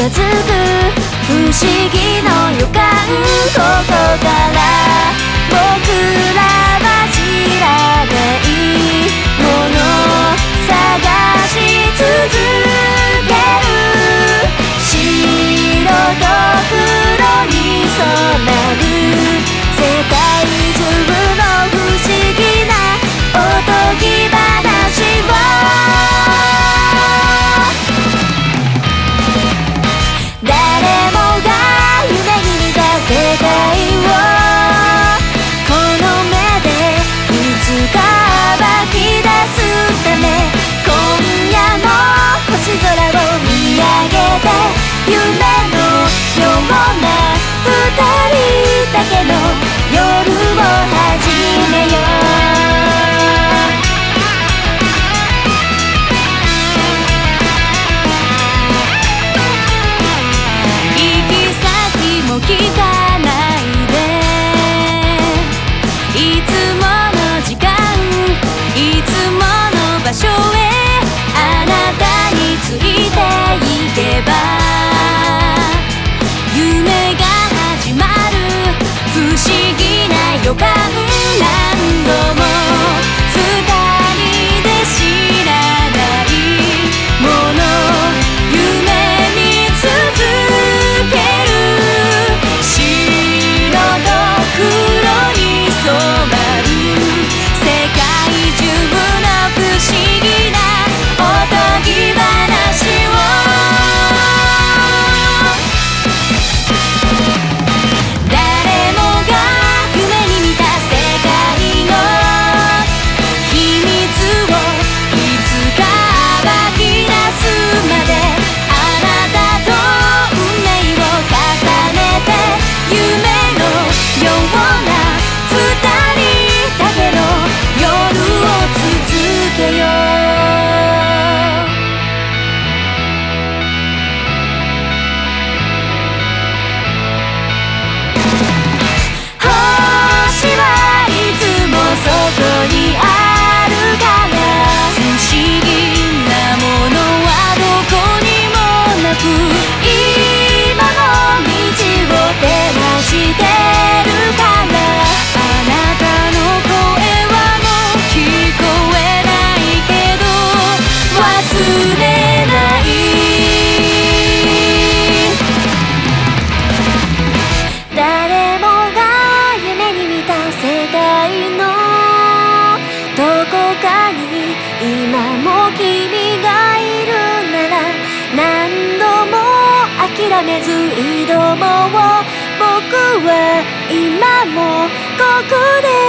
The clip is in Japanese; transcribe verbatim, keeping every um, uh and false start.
づく不思議の予感、ここから僕らは知らないもの探し続ける、白と黒に染まる世界中の不思議なおとぎ話を、誰もが夢に見た世界をこの目でいつか暴き出すため、今夜も星空を見上げて夢のような二人だけの夜を始めよう。行き先も聞かないで、いつもの時間いつもの場所へあなたについていけば夢が始まる不思議な予感、何度も二人で知らないもの夢に続ける、白と黒に染まる世界中の不思議なおとぎ話を、誰もが夢に見た世界の秘密をいつか暴き出すまで、あなたと運命を重ねて夢のような二人だけの夜を続けよう。星はいつもそこにあるから、不思議なものはどこにもなく、今の道を照らしてるから、あなたの声はもう聞こえないけど忘れない、誰もが夢に見た世界のどこかに今も君がいるなら、何度も諦めず挑もう、僕は今もここで